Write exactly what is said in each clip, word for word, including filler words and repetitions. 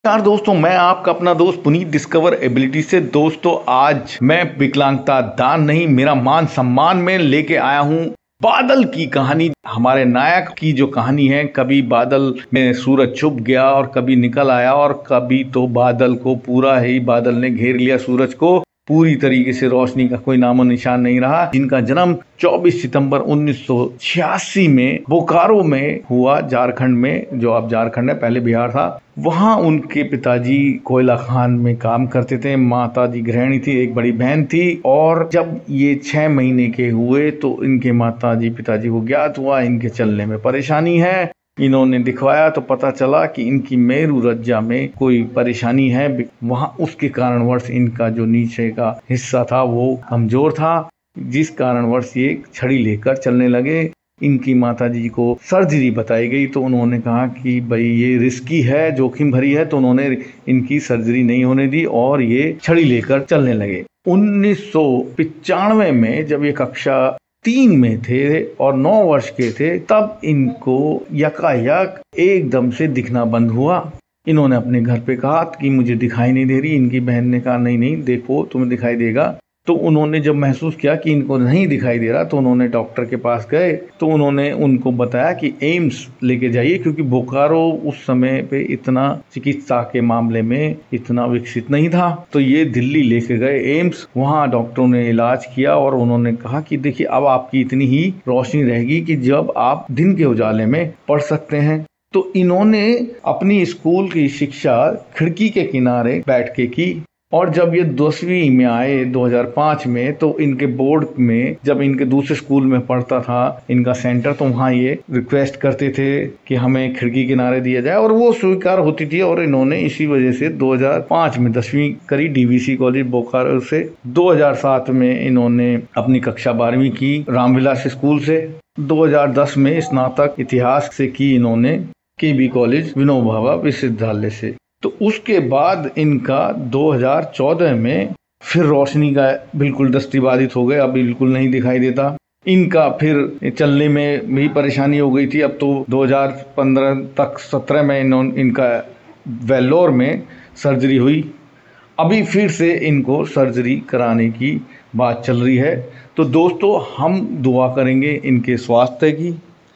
नमस्कार दोस्तों, मैं आपका अपना दोस्त पुनीत डिस्कवर एबिलिटी से। दोस्तों, आज मैं विकलांगता दान नहीं, मेरा मान सम्मान में लेके आया हूँ बादल की कहानी। हमारे नायक की जो कहानी है, कभी बादल में सूरज छुप गया और कभी निकल आया, और कभी तो बादल को पूरा ही बादल ने घेर लिया, सूरज को पूरी तरीके से रोशनी का कोई नामो निशान नहीं रहा। जिनका जन्म चौबीस सितंबर उन्नीस सौ छियासी में बोकारो में हुआ, झारखंड में, जो अब झारखंड है, पहले बिहार था। वहां उनके पिताजी कोयला खान में काम करते थे, माताजी गृहिणी थी, एक बड़ी बहन थी। और जब ये छह महीने के हुए तो इनके माताजी पिताजी को ज्ञात हुआ इनके चलने में परेशानी है। इन्होंने दिखवाया तो पता चला कि इनकी मेरू रज्जा में कोई परेशानी है। वहां उसके कारणवश इनका जो नीचे का हिस्सा था वो कमजोर था, जिस कारणवश ये छड़ी लेकर चलने लगे। इनकी माताजी को सर्जरी बताई गई तो उन्होंने कहा कि भाई ये रिस्की है, जोखिम भरी है, तो उन्होंने इनकी सर्जरी नहीं होने दी और ये छड़ी लेकर चलने लगे। उन्नीस सौ पिचानवे में जब ये कक्षा तीन में थे और नौ वर्ष के थे, तब इनको यकायक एकदम से दिखना बंद हुआ। इन्होंने अपने घर पे कहा कि मुझे दिखाई नहीं दे रही। इनकी बहन ने कहा नहीं नहीं देखो, तुम्हें दिखाई देगा। तो उन्होंने जब महसूस किया कि इनको नहीं दिखाई दे रहा तो उन्होंने डॉक्टर के पास गए। तो उन्होंने उनको बताया कि एम्स लेके जाइए, क्योंकि बोकारो उस समय पे इतना चिकित्सा के मामले में इतना विकसित नहीं था। तो ये दिल्ली लेके गए एम्स। वहाँ डॉक्टरों ने इलाज किया और उन्होंने कहा कि देखिए, अब आपकी इतनी ही रोशनी रहेगी कि जब आप दिन के उजाले में पढ़ सकते हैं। तो इन्होंने अपनी स्कूल की शिक्षा खिड़की के किनारे बैठ के की। और जब ये दसवीं में आए दो हज़ार पाँच में, तो इनके बोर्ड में, जब इनके दूसरे स्कूल में पढ़ता था इनका सेंटर, तो वहाँ ये रिक्वेस्ट करते थे कि हमें खिड़की किनारे दिया जाए, और वो स्वीकार होती थी। और इन्होंने इसी वजह से दो हज़ार पाँच में दसवीं करी डीवीसी कॉलेज बोकारो से। दो हज़ार सात में इन्होंने अपनी कक्षा बारहवीं की रामविलास स्कूल से। दो हज़ार दस में स्नातक इतिहास से की इन्होंने केबी कॉलेज विनोबा भावे विश्वविद्यालय से। तो उसके बाद इनका दो हज़ार चौदह में फिर रोशनी का बिल्कुल दृष्टिबाधित हो गए, अब बिल्कुल नहीं दिखाई देता। इनका फिर चलने में भी परेशानी हो गई थी। अब तो दो हज़ार पंद्रह तक सत्रह में इन्होंने इनका वेल्लोर में सर्जरी हुई। अभी फिर से इनको सर्जरी कराने की बात चल रही है। तो दोस्तों, हम दुआ करेंगे इनके स्वास्थ्य की।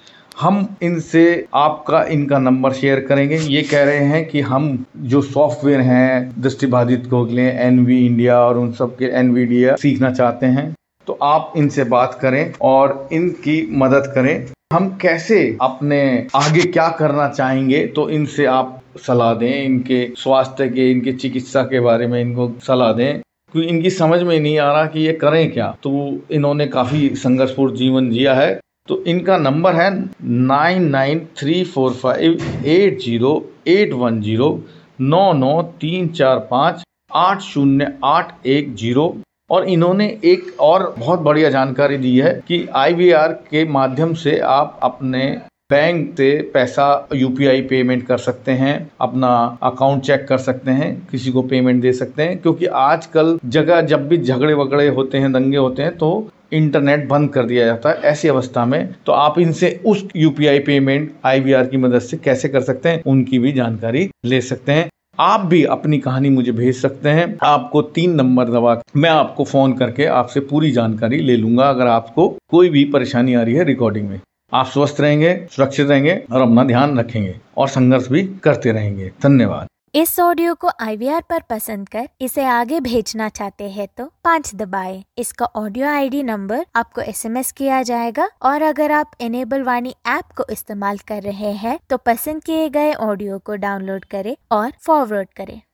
हम इनसे आपका इनका नंबर शेयर करेंगे। ये कह रहे हैं कि हम जो सॉफ्टवेयर हैं दृष्टिबाधित को के लिए, एनवी इंडिया और उन सब के एनवीडिया सीखना चाहते हैं, तो आप इनसे बात करें और इनकी मदद करें। हम कैसे अपने आगे क्या करना चाहेंगे, तो इनसे आप सलाह दें। इनके स्वास्थ्य के, इनके चिकित्सा के बारे में इनको सलाह दें, क्योंकि इनकी समझ में नहीं आ रहा कि ये करें क्या। तो इन्होंने काफ़ी संघर्षपूर्ण जीवन जिया है। तो इनका नंबर है nine nine three four five eight zero eight one zero नौ नौ तीन चार पाँच आठ शून्य आठ एक जीरो। और इन्होंने एक और बहुत बढ़िया जानकारी दी है कि आईवीआर के माध्यम से आप अपने बैंक से पैसा यूपीआई पेमेंट कर सकते हैं, अपना अकाउंट चेक कर सकते हैं, किसी को पेमेंट दे सकते हैं। क्योंकि आजकल जगह जब भी झगड़े वगड़े होते हैं, दंगे होते हैं, तो इंटरनेट बंद कर दिया जाता है। ऐसी अवस्था में तो आप इनसे उस यूपीआई पेमेंट आईवीआर की मदद से कैसे कर सकते हैं, उनकी भी जानकारी ले सकते हैं। आप भी अपनी कहानी मुझे भेज सकते हैं। आपको तीन नंबर दबा मैं आपको फोन करके आपसे पूरी जानकारी ले लूंगा, अगर आपको कोई भी परेशानी आ रही है रिकॉर्डिंग में। आप स्वस्थ रहेंगे, सुरक्षित रहेंगे और अपना ध्यान रखेंगे और संघर्ष भी करते रहेंगे। धन्यवाद। इस ऑडियो को आईवीआर पर पसंद कर इसे आगे भेजना चाहते हैं तो पाँच दबाएं। इसका ऑडियो आईडी नंबर आपको एसएमएस किया जाएगा, और अगर आप इनेबल वाणी ऐप को इस्तेमाल कर रहे हैं तो पसंद किए गए ऑडियो को डाउनलोड करें और फॉरवर्ड करें।